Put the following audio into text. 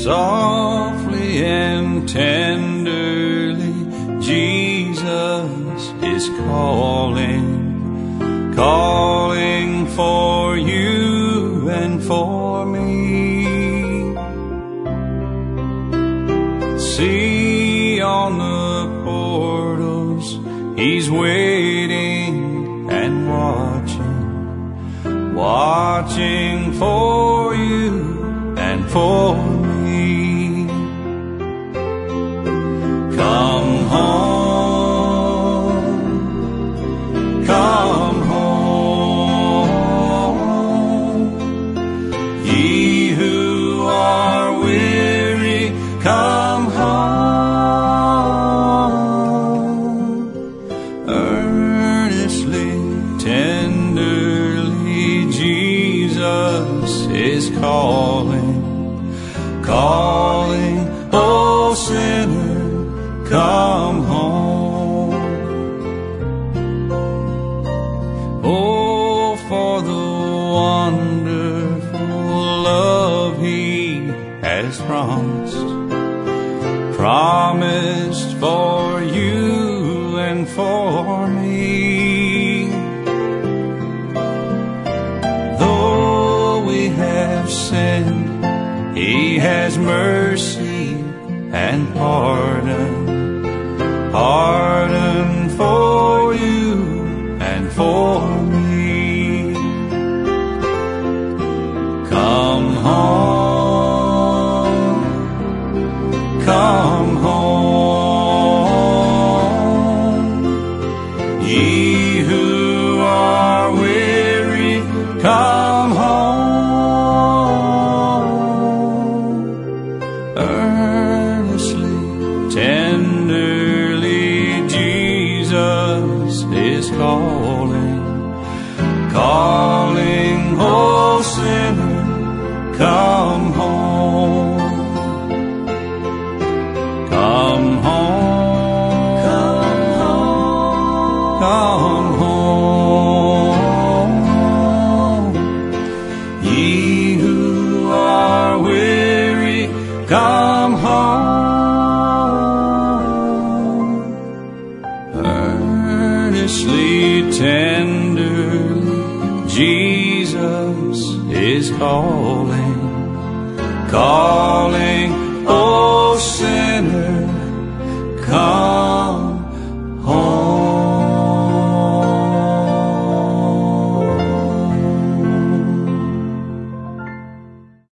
softly and tenderly, Jesus is calling, calling for you and for me. See on the portals, He's waiting and watching for you and for me. Come home, come home, ye who are weary, come home, earnestly, tenderly, Jesus is calling, calling, oh sinner, come home. Oh, for the wonderful love He has promised for you and for me. Though we have sinned, He has mercy and pardon for you and for me. Come home, come home, ye who are weary, come home, earnestly, tenderly, Jesus is calling, calling, oh sinner, come home. Come home, come home, come home, ye who are weary, come home, earnestly, tenderly, Jesus is calling, calling, oh sinner, come.